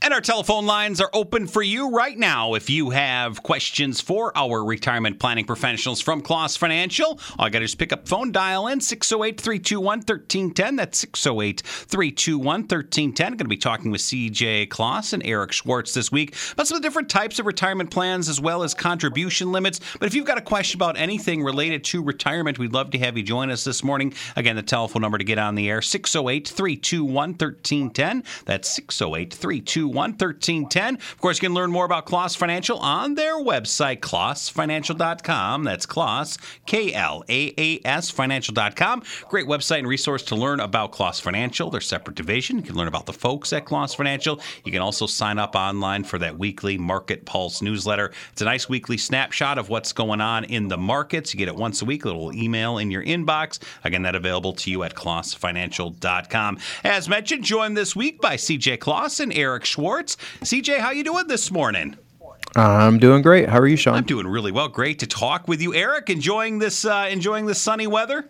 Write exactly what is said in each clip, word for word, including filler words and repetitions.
And our telephone lines are open for you right now. If you have questions for our retirement planning professionals from Kloss Financial, all you got to do is pick up phone, dial in six oh eight, three two one, one three one zero. That's six oh eight, three two one, one three one zero. Going to be talking with C J Kloss and Eric Schwartz this week about some of the different types of retirement plans as well as contribution limits. But if you've got a question about anything related to retirement, we'd love to have you join us this morning. Again, the telephone number to get on the air, six oh eight, three two one, one three one zero. That's six oh eight, three two one, one three one zero. Of course, you can learn more about Kloss Financial on their website, kloss financial dot com. That's Kloss, K L A A S, financial dot com. Great website and resource to learn about Kloss Financial, their separate division. You can learn about the folks at Kloss Financial. You can also sign up online for that weekly Market Pulse newsletter. It's a nice weekly snapshot of what's going on in the markets. You get it once a week, a little email in your inbox. Again, that available to you at kloss financial dot com. As mentioned, joined this week by C J Kloss and Eric Schwartz. C J, how you doing this morning? I'm doing great. How are you, Sean? I'm doing really well. Great to talk with you, Eric. Enjoying this, uh, enjoying this sunny weather?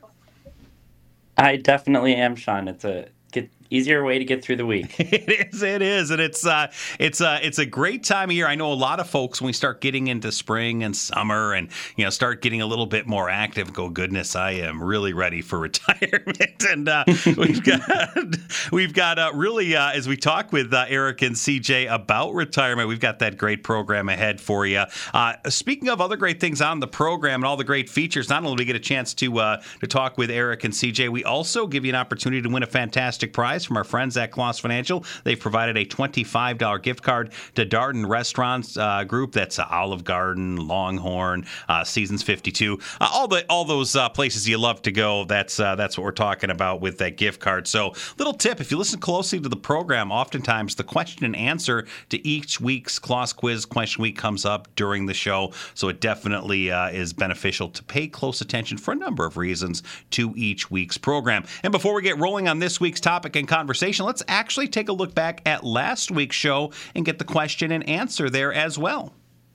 I definitely am, Sean. It's a get easier way to get through the week. It is, it is, and it's uh, it's uh, it's a great time of year. I know a lot of folks when we start getting into spring and summer, and you know, start getting a little bit more active. Go, goodness, I am really ready for retirement, and uh, we've got we've got uh, really uh, as we talk with uh, Eric and C J about retirement, we've got that great program ahead for you. Uh, speaking of other great things on the program and all the great features, not only do we get a chance to uh, to talk with Eric and C J, we also give you an opportunity to win a fantastic prize from our friends at Kloss Financial. They've provided a twenty-five dollars gift card to Darden Restaurants uh, Group. That's uh, Olive Garden, Longhorn, uh, Seasons fifty-two, uh, all the all those uh, places you love to go. That's uh, that's what we're talking about with that gift card. So, little tip: if you listen closely to the program, oftentimes the question and answer to each week's Kloss Quiz question week comes up during the show. So, it definitely uh, is beneficial to pay close attention for a number of reasons to each week's program. And before we get rolling on this week's topic and conversation, let's actually take a look back at last week's show and get the question and answer there as well.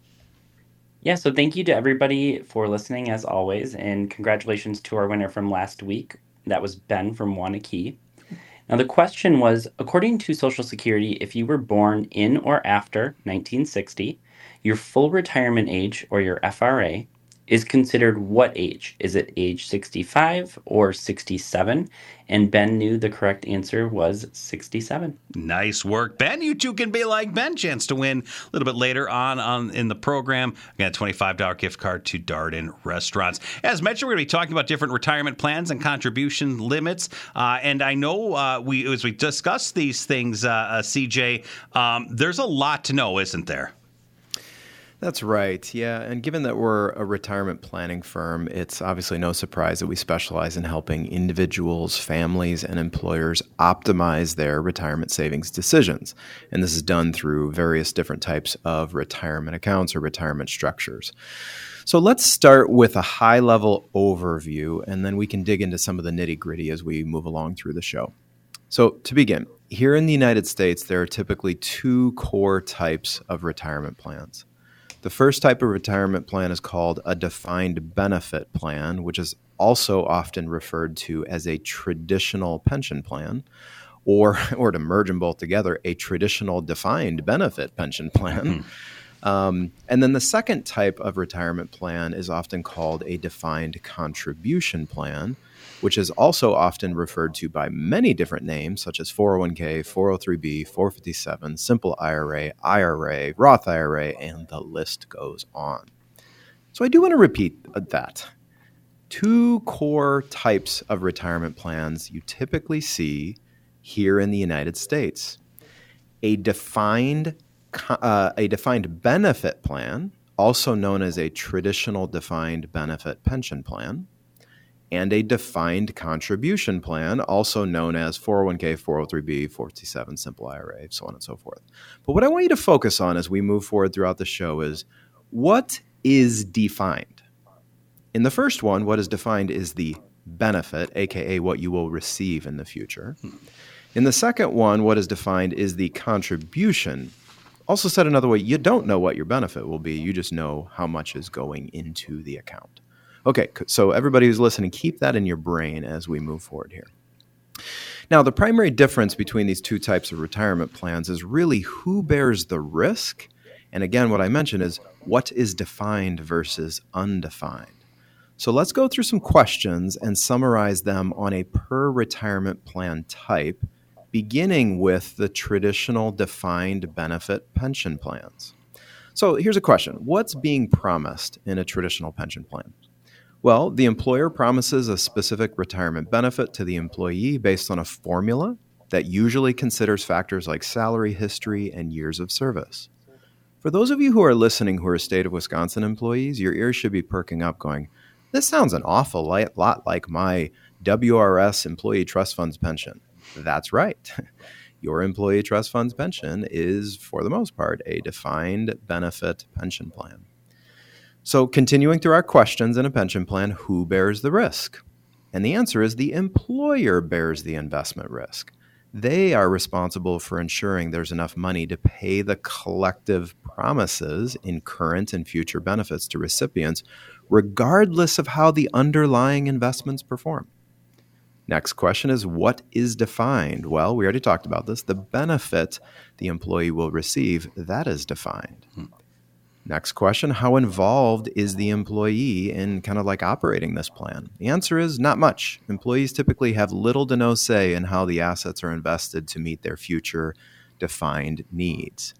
Yeah, so thank you to everybody for listening as always, and congratulations to our winner from last week. That was Ben from Wanakee. Now the question was, according to Social Security, if you were born in or after nineteen sixty, your full retirement age, or your F R A, is considered what age? Is it age sixty-five or sixty-seven? And Ben knew the correct answer was sixty-seven. Nice work, Ben. You too can be like Ben. Chance to win a little bit later on, on in the program. Again, a twenty-five dollars gift card to Darden Restaurants. As mentioned, we're going to be talking about different retirement plans and contribution limits. Uh, and I know uh, we as we discuss these things, uh, uh, C J, um, there's a lot to know, isn't there? That's right. Yeah. And given that we're a retirement planning firm, it's obviously no surprise that we specialize in helping individuals, families, and employers optimize their retirement savings decisions. And this is done through various different types of retirement accounts or retirement structures. So let's start with a high-level overview, and then we can dig into some of the nitty-gritty as we move along through the show. So to begin, here in the United States, there are typically two core types of retirement plans. The first type of retirement plan is called a defined benefit plan, which is also often referred to as a traditional pension plan, or, or to merge them both together, a traditional defined benefit pension plan. Mm-hmm. Um, and then the second type of retirement plan is often called a defined contribution plan, which is also often referred to by many different names, such as four oh one k, four oh three b, four fifty-seven, simple I R A, I R A, Roth I R A, and the list goes on. So I do want to repeat that. Two core types of retirement plans you typically see here in the United States. A defined, uh, a defined benefit plan, also known as a traditional defined benefit pension plan, and a defined contribution plan, also known as four oh one k, four oh three b, four fifty-seven, simple I R A, so on and so forth. But what I want you to focus on as we move forward throughout the show is, what is defined? In the first one, what is defined is the benefit, aka what you will receive in the future. In the second one, what is defined is the contribution. Also said another way, you don't know what your benefit will be, you just know how much is going into the account. Okay, so everybody who's listening, keep that in your brain as we move forward here. Now, the primary difference between these two types of retirement plans is really who bears the risk. And again, what I mentioned is what is defined versus undefined. So let's go through some questions and summarize them on a per retirement plan type, beginning with the traditional defined benefit pension plans. So here's a question. What's being promised in a traditional pension plan? Well, the employer promises a specific retirement benefit to the employee based on a formula that usually considers factors like salary history and years of service. For those of you who are listening who are state of Wisconsin employees, your ears should be perking up going, this sounds an awful lot like my W R S Employee Trust Funds pension. That's right. Your Employee Trust Funds pension is, for the most part, a defined benefit pension plan. So continuing through our questions in a pension plan, who bears the risk? And the answer is the employer bears the investment risk. They are responsible for ensuring there's enough money to pay the collective promises in current and future benefits to recipients, regardless of how the underlying investments perform. Next question is, what is defined? Well, we already talked about this. The benefit the employee will receive, that is defined. Hmm. Next question, how involved is the employee in kind of like operating this plan? The answer is not much. Employees typically have little to no say in how the assets are invested to meet their future defined needs.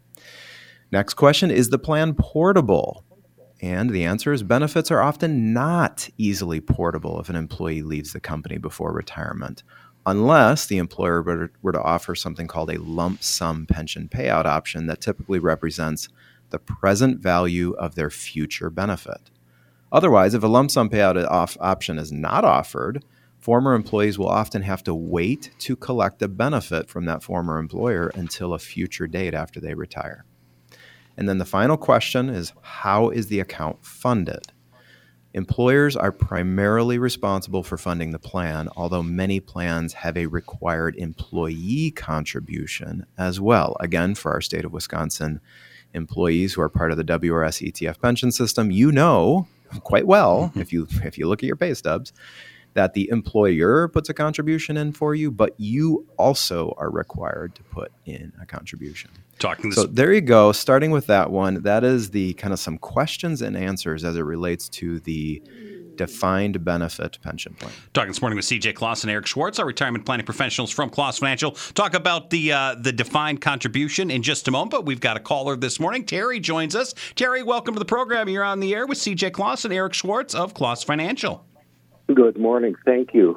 Next question, is the plan portable? And the answer is benefits are often not easily portable if an employee leaves the company before retirement, unless the employer were, were to offer something called a lump sum pension payout option that typically represents the present value of their future benefit. Otherwise, if a lump sum payout off option is not offered, former employees will often have to wait to collect a benefit from that former employer until a future date after they retire. And then the final question is, how is the account funded? Employers are primarily responsible for funding the plan, although many plans have a required employee contribution as well. Again, for our state of Wisconsin employees who are part of the W R S E T F pension system, you know quite well, if you if you look at your pay stubs, that the employer puts a contribution in for you, but you also are required to put in a contribution. Talking this- so there you go. Starting with that one, that is the kind of some questions and answers as it relates to the defined benefit pension plan. Talking this morning with C J Kloss and Eric Schwartz, our retirement planning professionals from Kloss Financial. Talk about the uh, the defined contribution in just a moment, but we've got a caller this morning. Terry joins us. Terry, welcome to the program. You're on the air with C J Kloss and Eric Schwartz of Kloss Financial. Good morning. Thank you.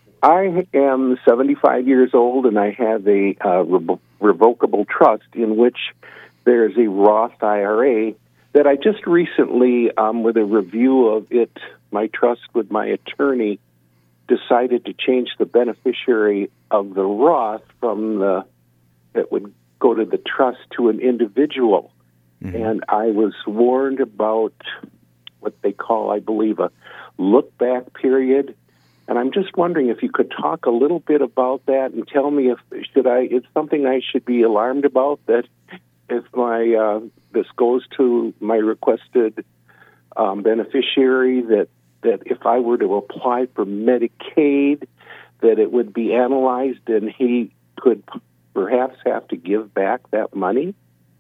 I am seventy-five years old, and I have a uh, re- revocable trust in which there's a Roth I R A that I just recently, um, with a review of it, my trust with my attorney, decided to change the beneficiary of the Roth from the that would go to the trust to an individual. Mm-hmm. And I was warned about what they call, I believe, a look-back period. And I'm just wondering if you could talk a little bit about that and tell me if should I it's something I should be alarmed about, that if my uh, this goes to my requested um, beneficiary, that that if I were to apply for Medicaid, that it would be analyzed and he could perhaps have to give back that money?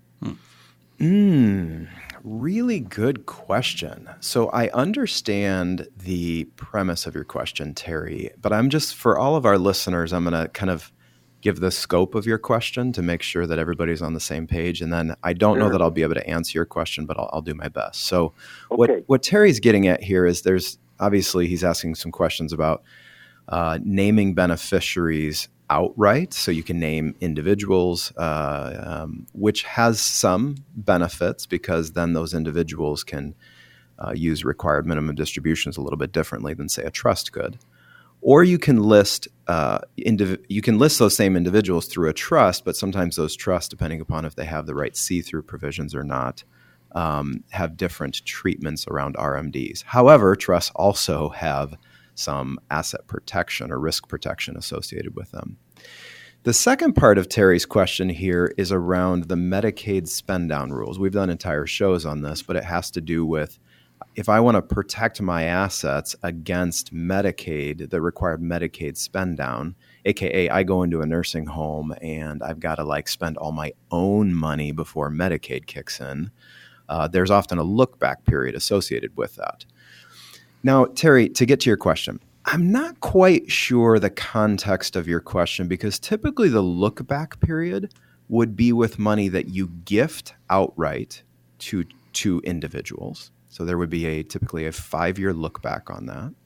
Mm, really good question. So I understand the premise of your question, Terry, but I'm just, for all of our listeners, I'm going to kind of give the scope of your question to make sure that everybody's on the same page. And then I don't sure. know that I'll be able to answer your question, but I'll, I'll do my best. So okay. what, what Terry's getting at here is there's, obviously he's asking some questions about uh, naming beneficiaries outright. So you can name individuals, uh, um, which has some benefits because then those individuals can uh, use required minimum distributions a little bit differently than, say, a trust could. Or you can list uh, indiv- you can list those same individuals through a trust, but sometimes those trusts, depending upon if they have the right see-through provisions or not, um, have different treatments around R M Ds. However, trusts also have some asset protection or risk protection associated with them. The second part of Terry's question here is around the Medicaid spend-down rules. We've done entire shows on this, but it has to do with if I want to protect my assets against Medicaid, the required Medicaid spend down, A K A I go into a nursing home and I've got to like spend all my own money before Medicaid kicks in. Uh, there's often a look back period associated with that. Now, Terry, to get to your question, I'm not quite sure the context of your question, because typically the look back period would be with money that you gift outright to, to individuals. So there would be a typically a five-year look back on that.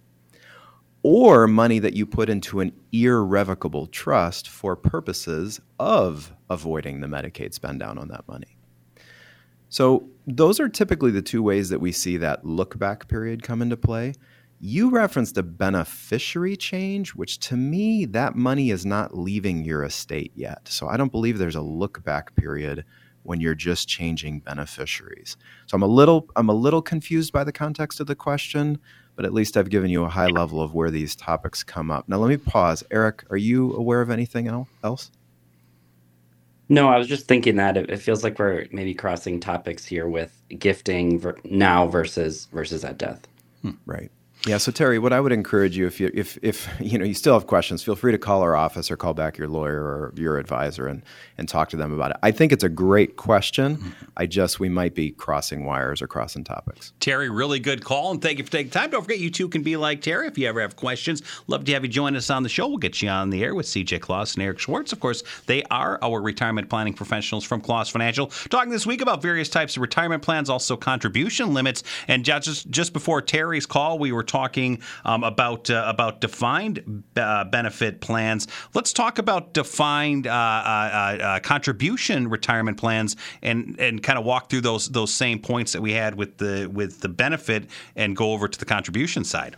Or money that you put into an irrevocable trust for purposes of avoiding the Medicaid spend down on that money. So those are typically the two ways that we see that look back period come into play. You referenced a beneficiary change, which to me, that money is not leaving your estate yet. So I don't believe there's a look back period when you're just changing beneficiaries. So I'm a little I'm a little confused by the context of the question, but at least I've given you a high level of where these topics come up. Now let me pause. Eric, are you aware of anything else? No, I was just thinking that it, it feels like we're maybe crossing topics here with gifting ver- now versus versus at death. Hmm. Right. Yeah. So Terry, what I would encourage you, if you if if you know you still have questions, feel free to call our office or call back your lawyer or your advisor and and talk to them about it. I think it's a great question. Mm-hmm. I just we might be crossing wires or crossing topics. Terry, really good call, and thank you for taking time. Don't forget, you too can be like Terry if you ever have questions. Love to have you join us on the show. We'll get you on the air with C J Kloss and Eric Schwartz. Of course, they are our retirement planning professionals from Kloss Financial. Talking this week about various types of retirement plans, also contribution limits. And just just before Terry's call, we were talking Um, about uh, about defined uh, benefit plans. Let's talk about defined uh, uh, uh, contribution retirement plans, and and kind of walk through those those same points that we had with the with the benefit, and go over to the contribution side.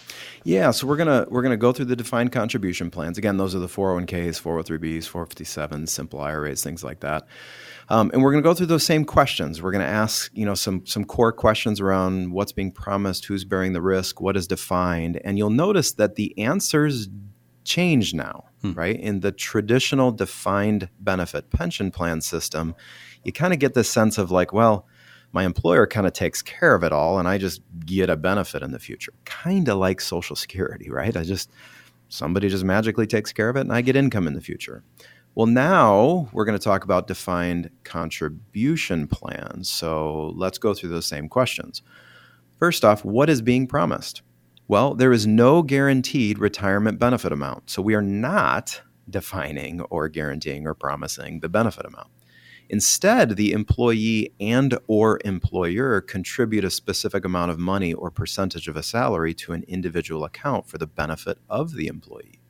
Yeah, so we're gonna we're gonna go through the defined contribution plans. Again, those are the four oh one k's, four oh three b's, four fifty-sevens, simple I R As, things like that. Um, and we're going to go through those same questions. We're going to ask, you know, some some core questions around what's being promised, who's bearing the risk, what is defined. And you'll notice that the answers change now, hmm. right? In the traditional defined benefit pension plan system, you kind of get this sense of like, well, my employer kind of takes care of it all and I just get a benefit in the future. Kind of like Social Security, right? I just, somebody just magically takes care of it and I get income in the future. Well, now we're going to talk about defined contribution plans. So let's go through those same questions. First off, what is being promised? Well, there is no guaranteed retirement benefit amount. So we are not defining or guaranteeing or promising the benefit amount. Instead, the employee and or employer contribute a specific amount of money or percentage of a salary to an individual account for the benefit of the employee.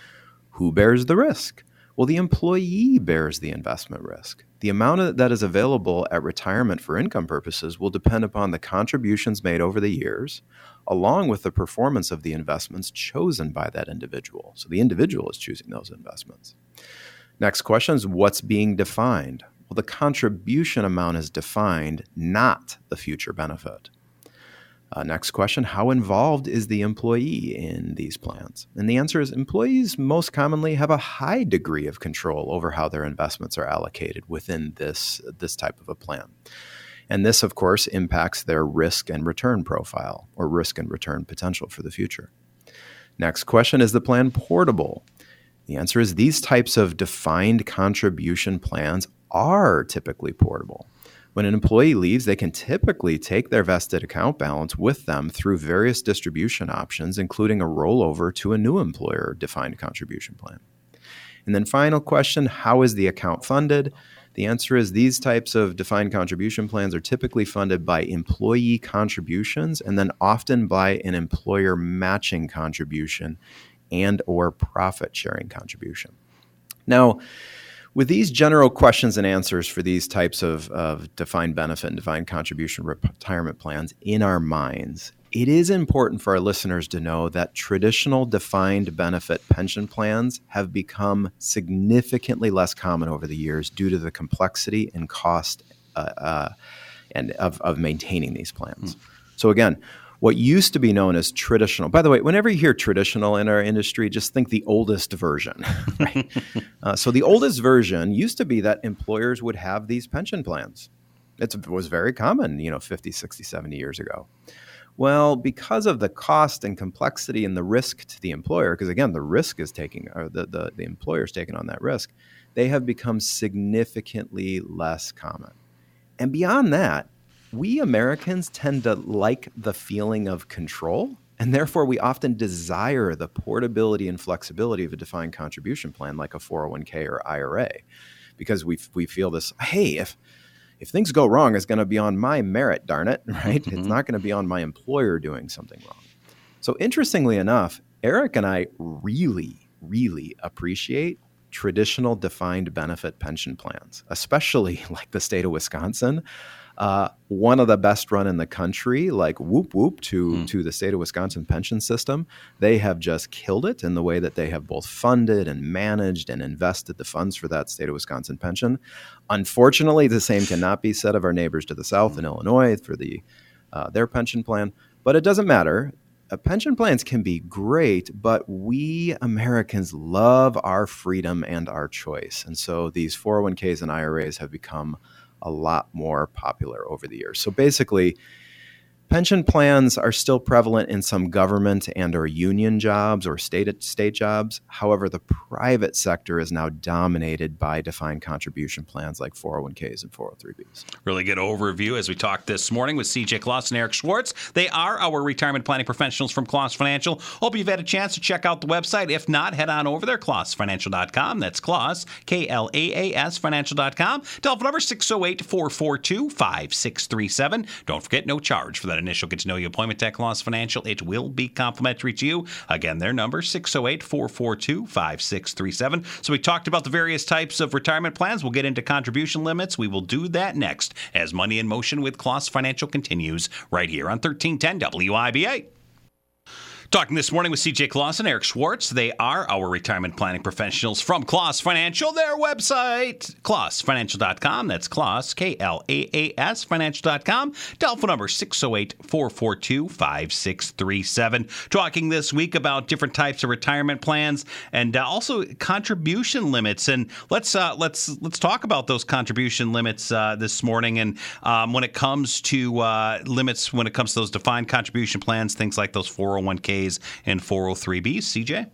Who bears the risk? Well, the employee bears the investment risk. The amount that is available at retirement for income purposes will depend upon the contributions made over the years, along with the performance of the investments chosen by that individual. So the individual is choosing those investments. Next question is, what's being defined? Well, the contribution amount is defined, not the future benefit. Uh, next question, how involved is the employee in these plans? And the answer is employees most commonly have a high degree of control over how their investments are allocated within this, this type of a plan. And this, of course, impacts their risk and return profile or risk and return potential for the future. Next question, is the plan portable? The answer is these types of defined contribution plans are typically portable. When an employee leaves, they can typically take their vested account balance with them through various distribution options, including a rollover to a new employer defined contribution plan. And then final question, how is the account funded? The answer is these types of defined contribution plans are typically funded by employee contributions and then often by an employer matching contribution and or profit sharing contribution. Now, with these general questions and answers for these types of, of defined benefit and defined contribution retirement plans in our minds, it is important for our listeners to know that traditional defined benefit pension plans have become significantly less common over the years due to the complexity and cost uh, uh, and of, of maintaining these plans. Mm. So again, what used to be known as traditional, by the way, whenever you hear traditional in our industry, just think the oldest version. Right? uh, so the oldest version used to be that employers would have these pension plans. It's, it was very common, you know, fifty, sixty, seventy years ago. Well, because of the cost and complexity and the risk to the employer, because again, the risk is taking, or the, the, the employer is taking on that risk, they have become significantly less common. And beyond that, we Americans tend to like the feeling of control, and therefore we often desire the portability and flexibility of a defined contribution plan like a four oh one k or I R A, because we we feel this, hey, if if things go wrong, it's going to be on my merit, darn it, right? Mm-hmm. It's not going to be on my employer doing something wrong. So interestingly enough, Eric and I really, really appreciate traditional defined benefit pension plans, especially like the state of Wisconsin. Uh, one of the best run in the country, like whoop whoop to, mm. to the state of Wisconsin pension system. They have just killed it in the way that they have both funded and managed and invested the funds for that state of Wisconsin pension. Unfortunately, the same cannot be said of our neighbors to the south mm. in Illinois for the uh, their pension plan, but it doesn't matter. Uh, pension plans can be great, but we Americans love our freedom and our choice. And so these four oh one k's and I R As have become a lot more popular over the years. So basically, pension plans are still prevalent in some government and or union jobs or state state jobs. However, the private sector is now dominated by defined contribution plans like four oh one k's and four oh three b's. Really good overview as we talked this morning with C J Kloss and Eric Schwartz. They are our retirement planning professionals from Kloss Financial. Hope you've had a chance to check out the website. If not, head on over there, kloss financial dot com. That's Kloss, K L A A S, financial dot com. Telephone number six oh eight, four four two, five six three seven. Don't forget, no charge for that initial get-to-know-you appointment at Kloss Financial. It will be complimentary to you. Again, their number, six oh eight, four four two, five six three seven. So we talked about the various types of retirement plans. We'll get into contribution limits. We will do that next as Money in Motion with Kloss Financial continues right here on thirteen ten W I B A. Talking this morning with C J Kloss and Eric Schwartz. They are our retirement planning professionals from Kloss Financial. Their website, kloss financial dot com. That's Kloss, K L A A S, financial dot com. Telephone number six oh eight, four four two, five six three seven. Talking this week about different types of retirement plans and uh, also contribution limits. And let's uh, let's let's talk about those contribution limits uh, this morning. And um, when it comes to uh, limits, when it comes to those defined contribution plans, things like those four oh one k's and four oh three b's. C J?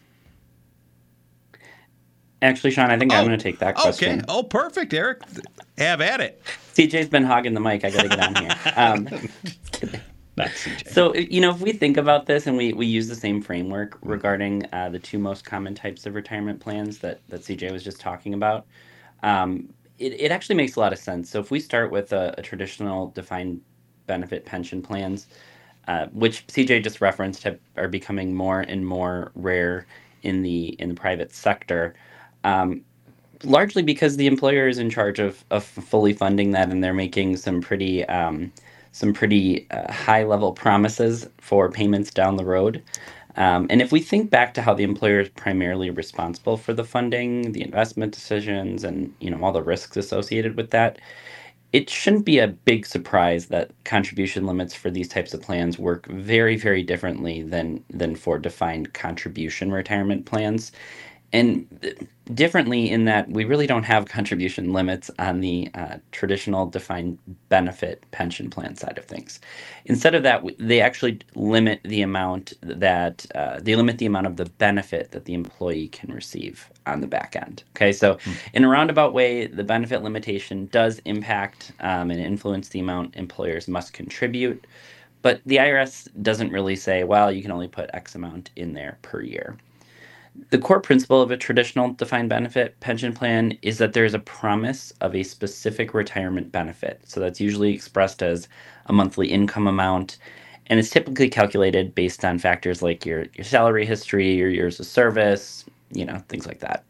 Actually, Sean, I think oh, I'm going to take that question. Okay. Oh, perfect, Eric. Have at it. C J's been hogging the mic. I got to get on here. Um, just kidding. Not C J. So, you know, if we think about this and we, we use the same framework regarding uh, the two most common types of retirement plans that, that C J was just talking about, um, it, it actually makes a lot of sense. So if we start with a, a traditional defined benefit pension plans, Uh, which C J just referenced, have, are becoming more and more rare in the in the private sector, um, largely because the employer is in charge of, of fully funding that, and they're making some pretty um, some pretty uh, high level promises for payments down the road. Um, and if we think back to how the employer is primarily responsible for the funding, the investment decisions, and you know all the risks associated with that, it shouldn't be a big surprise that contribution limits for these types of plans work very, very differently than than for defined contribution retirement plans. And differently in that we really don't have contribution limits on the uh, traditional defined benefit pension plan side of things. Instead of that, they actually limit the amount that uh, they limit the amount of the benefit that the employee can receive on the back end. Okay, so mm-hmm. in a roundabout way, the benefit limitation does impact um, and influence the amount employers must contribute, but the I R S doesn't really say, well, you can only put X amount in there per year. The core principle of a traditional defined benefit pension plan is that there is a promise of a specific retirement benefit. So that's usually expressed as a monthly income amount, and it's typically calculated based on factors like your, your salary history, your years of service, you know, things like that.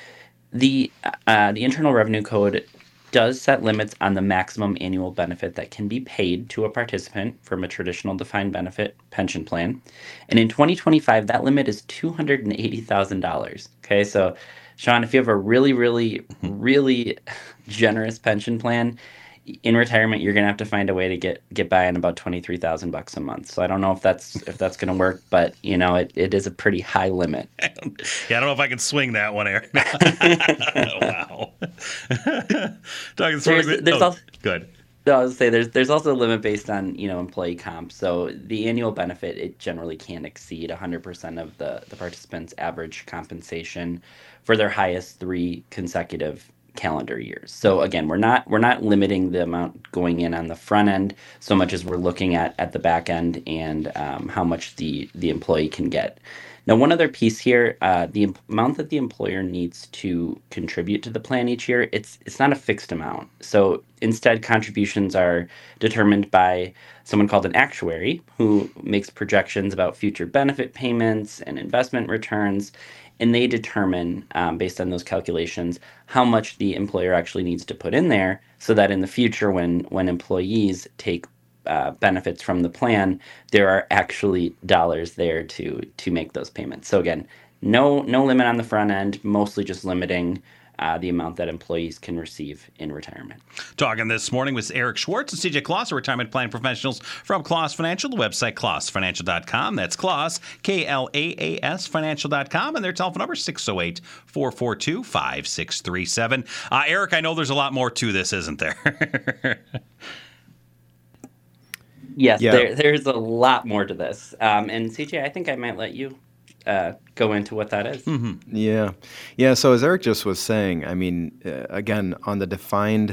The uh, the Internal Revenue Code does set limits on the maximum annual benefit that can be paid to a participant from a traditional defined benefit pension plan. And in twenty twenty-five, that limit is two hundred eighty thousand dollars. Okay, so Sean, if you have a really, really, really generous pension plan, in retirement, you're going to have to find a way to get, get by on about twenty-three thousand bucks a month. So I don't know if that's if that's going to work, but you know, it, it is a pretty high limit. Yeah, I don't know if I can swing that one, Eric. Oh, wow. Talking there's there's, oh, also, good. So I would say there's there's also a limit based on, you know, employee comp. So the annual benefit, it generally can't exceed one hundred percent of the, the participants' average compensation for their highest three consecutive calendar years. So again, we're not we're not limiting the amount going in on the front end so much as we're looking at at the back end and um, how much the the employee can get. Now, one other piece here, uh, the em- amount that the employer needs to contribute to the plan each year, it's it's not a fixed amount. So instead, contributions are determined by someone called an actuary who makes projections about future benefit payments and investment returns, and they determine, um, based on those calculations, how much the employer actually needs to put in there so that in the future, when when employees take Uh, benefits from the plan, there are actually dollars there to to make those payments. So again, no no limit on the front end, mostly just limiting uh, the amount that employees can receive in retirement. Talking this morning with Eric Schwartz and C J Kloss, retirement plan professionals from Kloss Financial. The website, kloss financial dot com. That's Kloss, K L A A S financial dot com. And their telephone number, six oh eight, four four two, five six three seven. Uh, Eric, I know there's a lot more to this, isn't there? Yes, Yeah. there, there's a lot more to this. Um, and C J, I think I might let you uh, go into what that is. Mm-hmm. Yeah. Yeah. So as Eric just was saying, I mean, uh, again, on the defined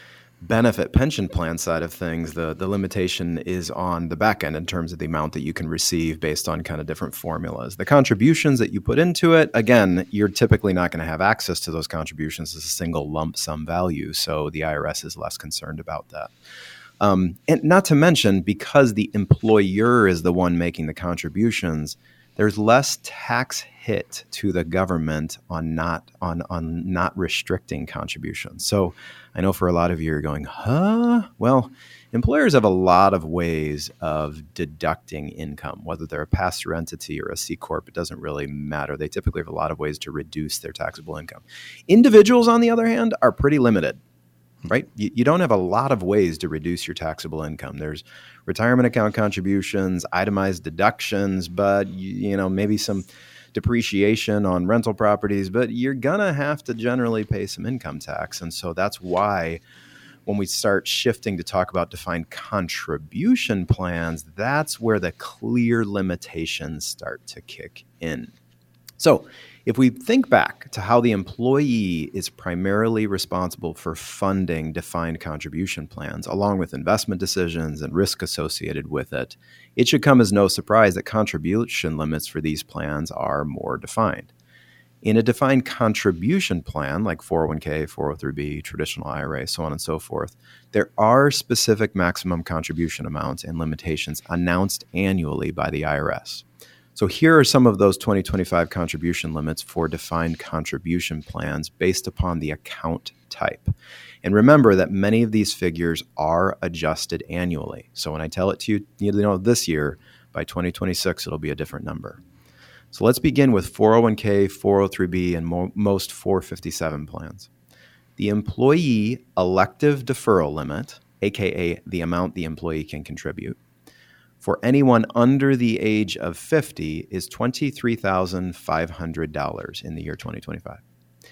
benefit pension plan side of things, the, the limitation is on the back end in terms of the amount that you can receive based on kind of different formulas. The contributions that you put into it, again, you're typically not going to have access to those contributions as a single lump sum value. So the I R S is less concerned about that. Um, and not to mention, because the employer is the one making the contributions, there's less tax hit to the government on not on on not restricting contributions. So I know for a lot of you are going, huh? Well, employers have a lot of ways of deducting income, whether they're a pass-through entity or a C corp. It doesn't really matter. They typically have a lot of ways to reduce their taxable income. Individuals, on the other hand, are pretty limited. Right? You, you don't have a lot of ways to reduce your taxable income. There's retirement account contributions, itemized deductions, but you, you know, maybe some depreciation on rental properties, but you're going to have to generally pay some income tax. And so that's why when we start shifting to talk about defined contribution plans, that's where the clear limitations start to kick in. So if we think back to how the employee is primarily responsible for funding defined contribution plans, along with investment decisions and risk associated with it, it should come as no surprise that contribution limits for these plans are more defined. In a defined contribution plan, like four oh one k, four oh three b, traditional I R A, so on and so forth, there are specific maximum contribution amounts and limitations announced annually by the I R S. So here are some of those twenty twenty-five contribution limits for defined contribution plans based upon the account type. And remember that many of these figures are adjusted annually. So when I tell it to you, you know, this year, by twenty twenty-six, it'll be a different number. So let's begin with four oh one k, four oh three b, and mo- most four fifty-seven plans. The employee elective deferral limit, aka the amount the employee can contribute, for anyone under the age of fifty is twenty-three thousand five hundred dollars in the year twenty twenty-five.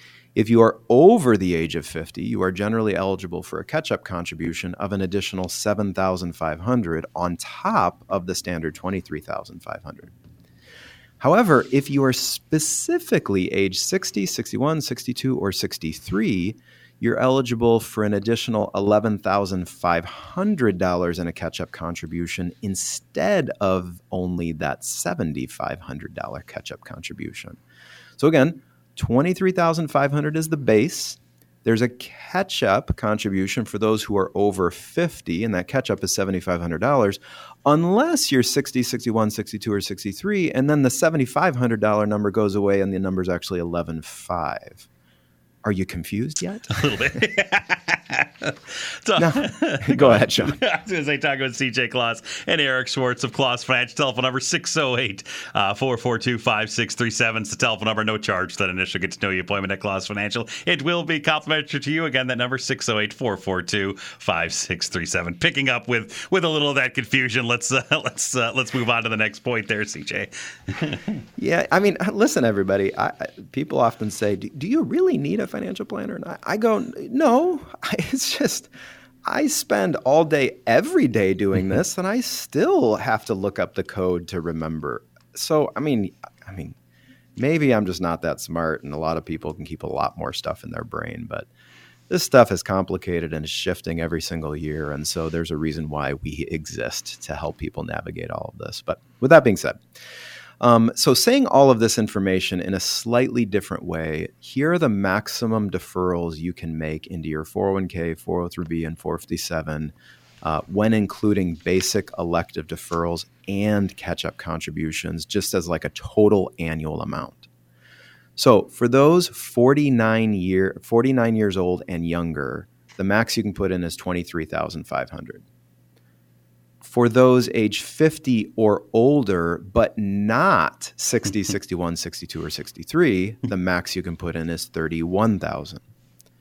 If you are over the age of fifty, you are generally eligible for a catch-up contribution of an additional seven thousand five hundred dollars on top of the standard twenty-three thousand five hundred dollars. However, if you are specifically age sixty, sixty-one, sixty-two, or sixty-three, you're eligible for an additional eleven thousand five hundred dollars in a catch-up contribution instead of only that seven thousand five hundred dollars catch-up contribution. So again, twenty-three thousand five hundred dollars is the base. There's a catch-up contribution for those who are over fifty, and that catch-up is seven thousand five hundred dollars, unless you're sixty, sixty-one, sixty-two, or sixty-three, and then the seven thousand five hundred dollars number goes away and the number is actually eleven thousand five hundred dollars. Are you confused yet? A little bit. so, no. Go ahead, Sean. As I talk with C J Kloss and Eric Schwartz of Kloss Financial, telephone number six oh eight, four four two, five six three seven. It's the telephone number, no charge for that initial get to know you appointment at Kloss Financial. It will be complimentary to you. Again, that number six oh eight, four four two, five six three seven. Picking up with with a little of that confusion. Let's uh, let's uh, let's move on to the next point there, C J. Yeah, I mean, listen, everybody. I, I, people often say, do, do you really need a financial planner? And I, I go, no. It's just, I spend all day, every day doing this, and I still have to look up the code to remember. So, I mean, I mean, maybe I'm just not that smart, and a lot of people can keep a lot more stuff in their brain, but this stuff is complicated and is shifting every single year. And so there's a reason why we exist, to help people navigate all of this. But with that being said, um, so saying all of this information in a slightly different way, here are the maximum deferrals you can make into your four oh one k, four oh three b, and four fifty-seven uh, when including basic elective deferrals and catch-up contributions, just as like a total annual amount. So for those forty-nine year, forty-nine years old and younger, the max you can put in is twenty-three thousand five hundred dollars. For those age fifty or older, but not sixty, sixty-one, sixty-two, or sixty-three, the max you can put in is thirty-one thousand dollars.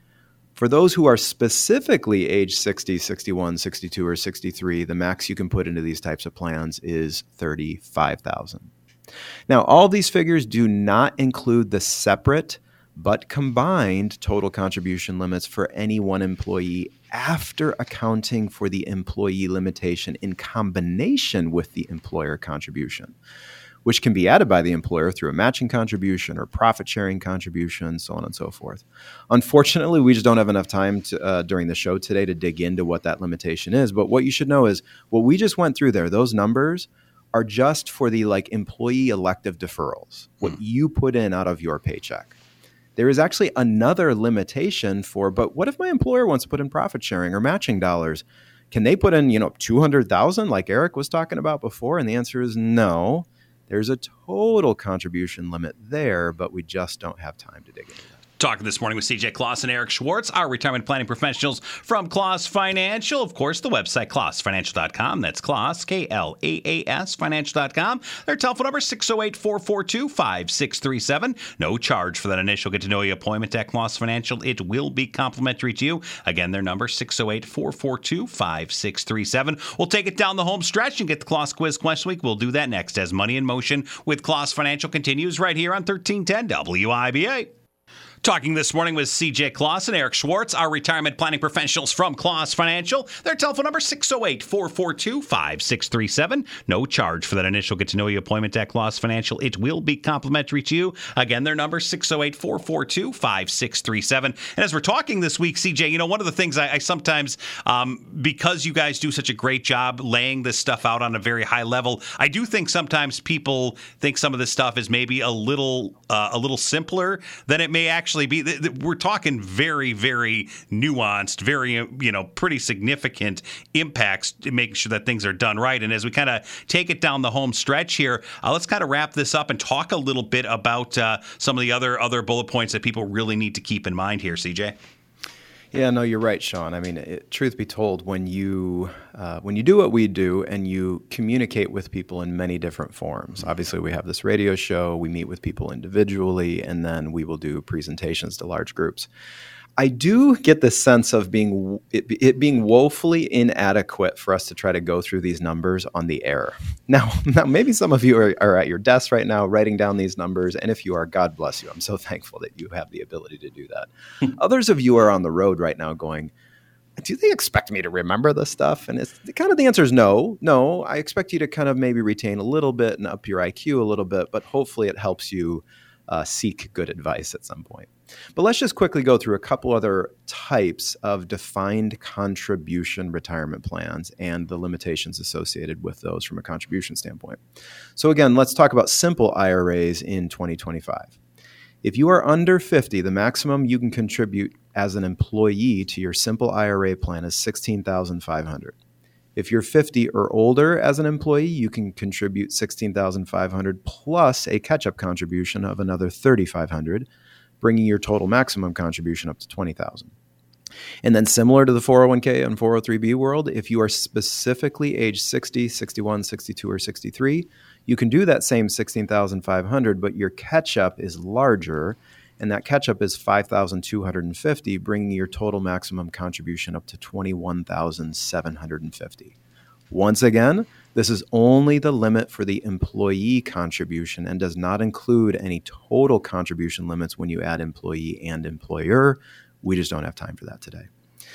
For those who are specifically age sixty, sixty-one, sixty-two, or sixty-three, the max you can put into these types of plans is thirty-five thousand dollars. Now, all these figures do not include the separate but combined total contribution limits for any one employee after accounting for the employee limitation in combination with the employer contribution, which can be added by the employer through a matching contribution or profit-sharing contribution, so on and so forth. Unfortunately, we just don't have enough time to, uh, during the show today to dig into what that limitation is. But what you should know is what we just went through there, those numbers are just for the like employee elective deferrals, what mm. you put in out of your paycheck. There is actually another limitation for, but what if my employer wants to put in profit sharing or matching dollars? Can they put in, you know, two hundred thousand like Eric was talking about before? And the answer is no. There's a total contribution limit there, but we just don't have time to dig into that. Talking this morning with C J Kloss and Eric Schwartz, our retirement planning professionals from Kloss Financial. Of course, the website, kloss financial dot com. That's Kloss, K L A A S, financial dot com. Their telephone number, six oh eight, four four two, five six three seven. No charge for that initial get-to-know-you appointment at Kloss Financial. It will be complimentary to you. Again, their number, six oh eight, four four two, five six three seven. We'll take it down the home stretch and get the Kloss Quiz question week. We'll do that next as Money in Motion with Kloss Financial continues right here on thirteen ten W I B A. Talking this morning with C J Kloss and Eric Schwartz, our retirement planning professionals from Kloss Financial. Their telephone number, six oh eight, four four two, five six three seven. No charge for that initial get-to-know-you appointment at Kloss Financial. It will be complimentary to you. Again, their number, six oh eight, four four two, five six three seven. And as we're talking this week, C J, you know, one of the things I, I sometimes, um, because you guys do such a great job laying this stuff out on a very high level, I do think sometimes people think some of this stuff is maybe a little, uh, a little simpler than it may actually be. We're talking very, very nuanced, very, you know, pretty significant impacts to making sure that things are done right. And as we kind of take it down the home stretch here, uh, let's kind of wrap this up and talk a little bit about uh, some of the other other bullet points that people really need to keep in mind here, C J. Yeah, no, you're right, Sean. I mean, it, truth be told, when you uh, when you do what we do and you communicate with people in many different forms, obviously we have this radio show, we meet with people individually, and then we will do presentations to large groups. I do get the sense of being it, it being woefully inadequate for us to try to go through these numbers on the air. Now, now maybe some of you are, are at your desk right now writing down these numbers, and if you are, God bless you. I'm so thankful that you have the ability to do that. Others of you are on the road right now going, do they expect me to remember this stuff? And it's kind of the answer is no. No, I expect you to kind of maybe retain a little bit and up your I Q a little bit, but hopefully it helps you uh, seek good advice at some point. But let's just quickly go through a couple other types of defined contribution retirement plans and the limitations associated with those from a contribution standpoint. So again, let's talk about simple I R As in twenty twenty-five. If you are under fifty, the maximum you can contribute as an employee to your simple I R A plan is sixteen thousand five hundred dollars. If you're fifty or older as an employee, you can contribute sixteen thousand five hundred dollars plus a catch-up contribution of another thirty-five hundred dollars, bringing your total maximum contribution up to twenty thousand dollars. And then similar to the four oh one k and four oh three b world, if you are specifically age sixty, sixty-one, sixty-two, or sixty-three, you can do that same sixteen thousand five hundred dollars, but your catch-up is larger, and that catch-up is five thousand two hundred fifty dollars, bringing your total maximum contribution up to twenty-one thousand seven hundred fifty dollars. Once again, this is only the limit for the employee contribution and does not include any total contribution limits when you add employee and employer. We just don't have time for that today.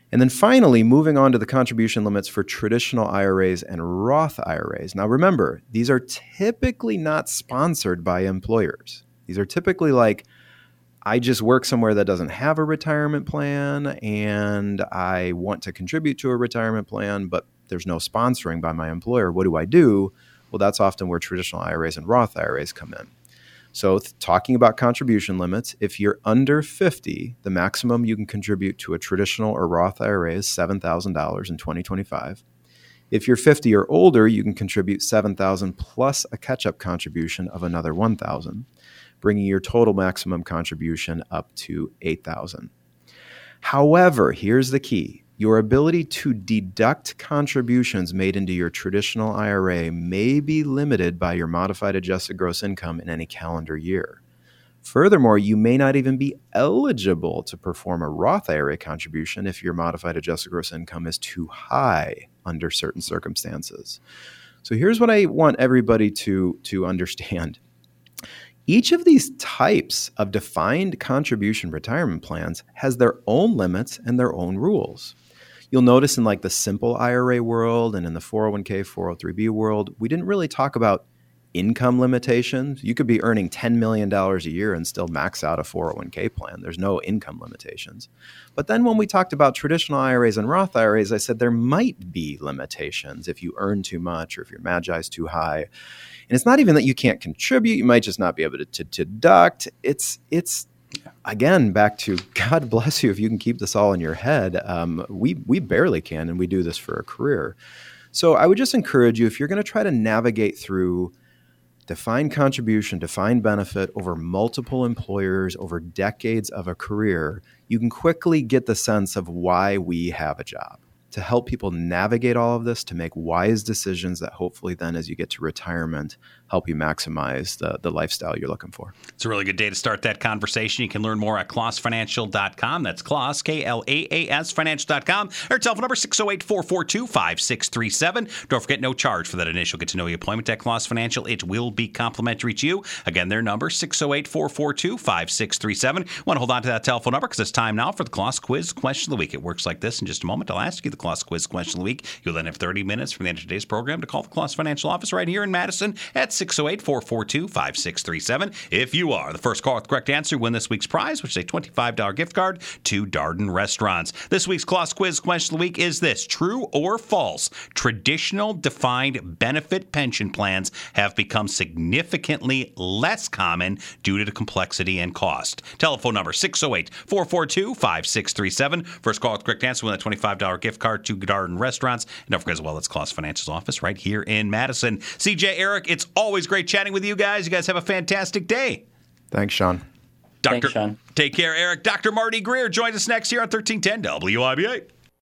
And then finally, moving on to the contribution limits for traditional I R As and Roth I R As. Now remember, these are typically not sponsored by employers. These are typically like, I just work somewhere that doesn't have a retirement plan and I want to contribute to a retirement plan, but there's no sponsoring by my employer. What do I do? Well, that's often where traditional I R As and Roth I R As come in. So th- talking about contribution limits, if you're under fifty, the maximum you can contribute to a traditional or Roth I R A is seven thousand dollars in twenty twenty-five. If you're fifty or older, you can contribute seven thousand dollars plus a catch-up contribution of another one thousand dollars, bringing your total maximum contribution up to eight thousand dollars. However, here's the key. Your ability to deduct contributions made into your traditional I R A may be limited by your modified adjusted gross income in any calendar year. Furthermore, you may not even be eligible to perform a Roth I R A contribution if your modified adjusted gross income is too high under certain circumstances. So here's what I want everybody to, to understand. Each of these types of defined contribution retirement plans has their own limits and their own rules. You'll notice in like the simple I R A world and in the four oh one k, four oh three b world, we didn't really talk about income limitations. You could be earning ten million dollars a year and still max out a four oh one k plan. There's no income limitations. But then when we talked about traditional I R As and Roth I R As, I said there might be limitations if you earn too much or if your M A G I is too high. And it's not even that you can't contribute. You might just not be able to, to, to deduct. It's, it's again, back to God bless you if you can keep this all in your head. Um, we, we barely can, and we do this for a career. So I would just encourage you, if you're going to try to navigate through defined contribution, defined benefit over multiple employers, over decades of a career, you can quickly get the sense of why we have a job, to help people navigate all of this, to make wise decisions that hopefully then as you get to retirement, help you maximize the, the lifestyle you're looking for. It's a really good day to start that conversation. You can learn more at Klaas Financial dot com. That's Klaas, K L A A S, financial dot com. Our telephone number, six oh eight, four four two, five six three seven. Don't forget, no charge for that initial get-to-know-you appointment at Klaas Financial. It will be complimentary to you. Again, their number, six oh eight, four four two, five six three seven. Want to hold on to that telephone number because it's time now for the Klaas Quiz Question of the Week. It works like this. In just a moment, I'll ask you the Klaas Quiz Question of the Week. You'll then have thirty minutes from the end of today's program to call the Klaas Financial office right here in Madison at six oh eight, four four two, five six three seven. If you are the first call with the correct answer, win this week's prize, which is a twenty-five dollars gift card to Darden Restaurants. This week's Klaas Quiz Question of the Week is this: true or false? Traditional defined benefit pension plans have become significantly less common due to the complexity and cost. Telephone number six oh eight, four four two, five six three seven. First call with the correct answer, win a twenty-five dollars gift card to Darden Restaurants. And don't forget as well, it's Klaas Financial's office right here in Madison. C J, Eric, it's always great chatting with you guys. You guys have a fantastic day. Thanks, Sean. Doctor, Thanks, Sean. Take care, Eric. Doctor Marty Greer joins us next here on thirteen ten W I B A.